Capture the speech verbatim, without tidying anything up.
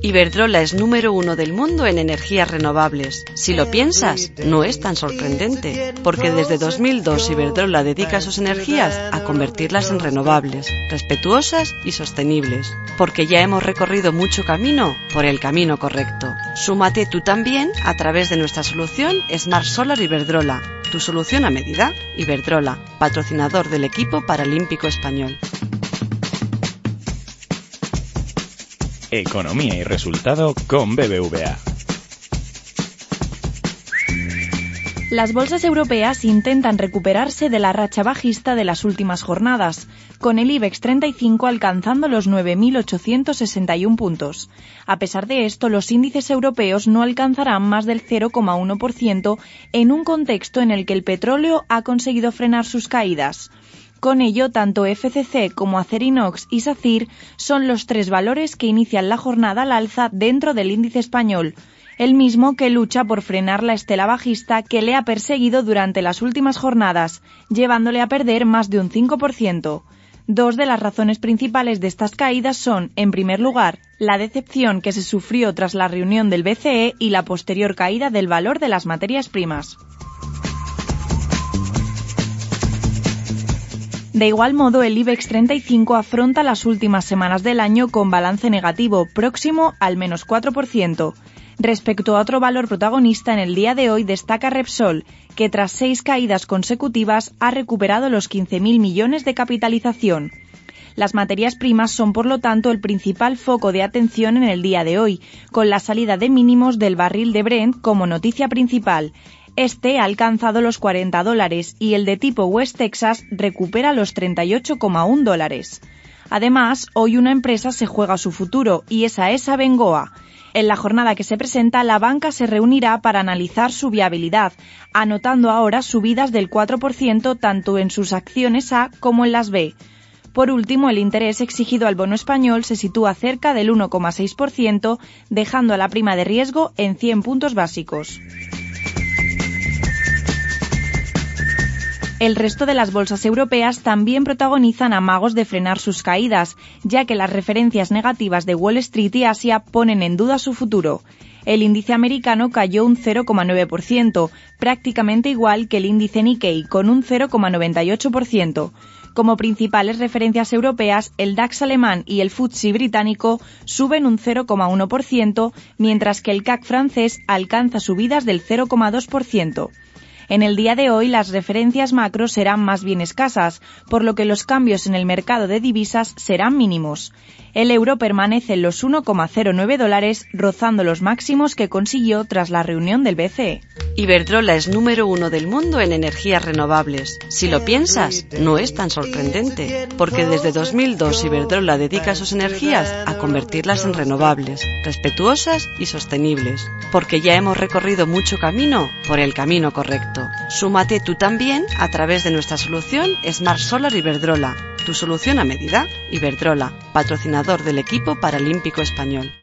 Iberdrola es número uno del mundo en energías renovables. Si lo piensas, no es tan sorprendente, porque desde dos mil dos Iberdrola dedica sus energías a convertirlas en renovables, respetuosas y sostenibles, porque ya hemos recorrido mucho camino por el camino correcto. Súmate tú también a través de nuestra solución Smart Solar Iberdrola, tu solución a medida. Iberdrola, patrocinador del equipo paralímpico español. Economía y resultado con B B V A. Las bolsas europeas intentan recuperarse de la racha bajista de las últimas jornadas, con el IBEX treinta y cinco alcanzando los nueve mil ochocientos sesenta y uno puntos. A pesar de esto, los índices europeos no alcanzarán más del cero coma uno por ciento en un contexto en el que el petróleo ha conseguido frenar sus caídas. Con ello, tanto F C C como Acerinox y SACIR son los tres valores que inician la jornada al alza dentro del índice español, el mismo que lucha por frenar la estela bajista que le ha perseguido durante las últimas jornadas, llevándole a perder más de un cinco por ciento. Dos de las razones principales de estas caídas son, en primer lugar, la decepción que se sufrió tras la reunión del B C E y la posterior caída del valor de las materias primas. De igual modo, el IBEX treinta y cinco afronta las últimas semanas del año con balance negativo, próximo al menos cuatro por ciento. Respecto a otro valor protagonista en el día de hoy destaca Repsol, que tras seis caídas consecutivas ha recuperado los quince mil millones de capitalización. Las materias primas son, por lo tanto, el principal foco de atención en el día de hoy, con la salida de mínimos del barril de Brent como noticia principal. Este ha alcanzado los cuarenta dólares y el de tipo West Texas recupera los treinta y ocho coma uno dólares. Además, hoy una empresa se juega su futuro y esa es Abengoa. En la jornada que se presenta, la banca se reunirá para analizar su viabilidad, anotando ahora subidas del cuatro por ciento tanto en sus acciones A como en las B. Por último, el interés exigido al bono español se sitúa cerca del uno coma seis por ciento, dejando a la prima de riesgo en cien puntos básicos. El resto de las bolsas europeas también protagonizan amagos de frenar sus caídas, ya que las referencias negativas de Wall Street y Asia ponen en duda su futuro. El índice americano cayó un cero coma nueve por ciento, prácticamente igual que el índice Nikkei, con un cero coma noventa y ocho por ciento. Como principales referencias europeas, el DAX alemán y el F T S E británico suben un cero coma uno por ciento, mientras que el C A C francés alcanza subidas del cero coma dos por ciento. En el día de hoy las referencias macro serán más bien escasas, por lo que los cambios en el mercado de divisas serán mínimos. El euro permanece en los uno coma cero nueve dólares, rozando los máximos que consiguió tras la reunión del B C E. Iberdrola es número uno del mundo en energías renovables. Si lo piensas, no es tan sorprendente, porque desde dos mil dos Iberdrola dedica sus energías a convertirlas en renovables, respetuosas y sostenibles, porque ya hemos recorrido mucho camino por el camino correcto. Súmate tú también a través de nuestra solución Smart Solar Iberdrola, tu solución a medida. Iberdrola, patrocinador del equipo paralímpico español.